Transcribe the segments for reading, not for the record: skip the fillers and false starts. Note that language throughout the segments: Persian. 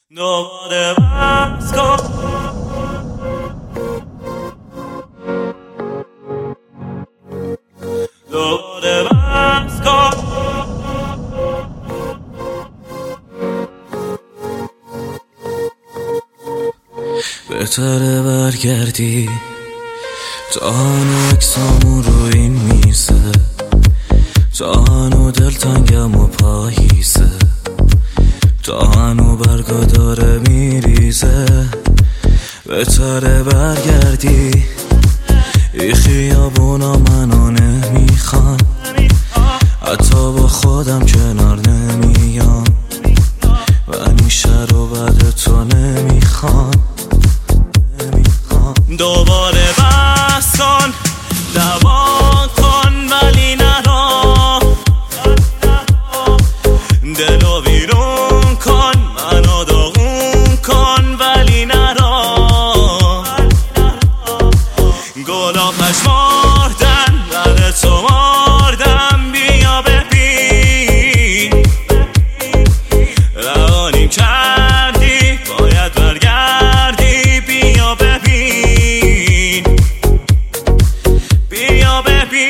دوباره بس کن دوباره بس کن بهتره برگردی تا هنو اکسامون رو این میزه تا هنو دلتنگم و پاییزه تا هنو برگا داره میریزه بهتره برگردی ای خیابونا منو نمیخوام حتی با خودم کنار نمیام و این شهر و بعد تو نمیخوام دوباره بس کن دوا کن ولی نرا دلو بیرون کن منو داغون کن ولی نرا گلا پشماردن در تو ماردم بیا ببین روانیم کردی باید برگردی بیا ببین بیا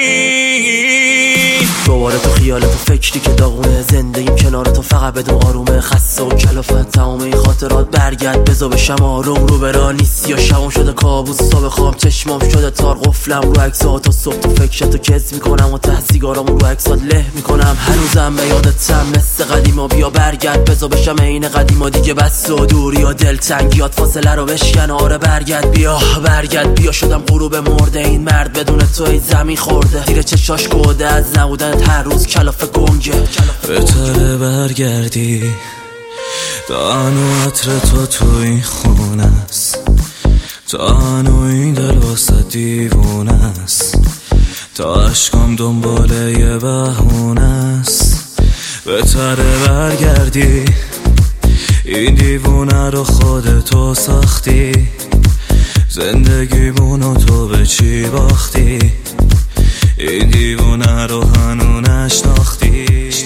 ببین دوباره تو خیالت و فکری که داغونه زندگیم کنار تو فقط بدون آرومه خسته و کلافت تمام این خاطرات برگرد بذار بشم آروم رو برا نیستی یا شبم شده کابوس صبح خواب چشمام شده تار قفلم رو عکسات تا صبح تو فکرتو کز میکنم و ته سیگارامو رو عکسات له میکنم هنوزم به یادتم مثل قدیما بیا برگرد بذار بشم عین قدیما دیگه بس و دوری و دلتنگیات فاصله رو بشکن آره برگرد بیا شدم غروب مرده این مرد بدون تو ای زمین خورده دیر چشاش گوده از نبودن هر روز کلافه گنگه بهتره برگردی تا هنو عطر تو این خونه است تا هنو این دل واسه دیوونه است تا عشقم دنباله یه بهونه است بهتره برگردی این دیوونه رو خودتو ساختی زندگیمونو تو به چی باختی این دیوونه رو هنو نشناختی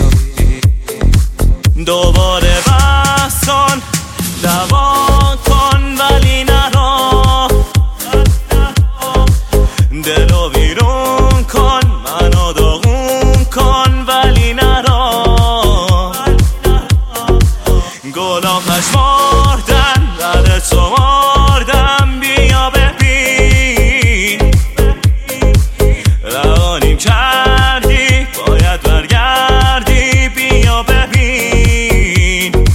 دوباره بس کن دوا کن ولی نرا دلو بیرون کن منو داغون کن ولی نرا گلا پشماردن در تو ماردم بیا ببین روانیم کردی باید برگردی بیا ببین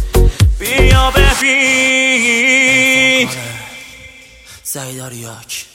بیا ببین سعید آریاک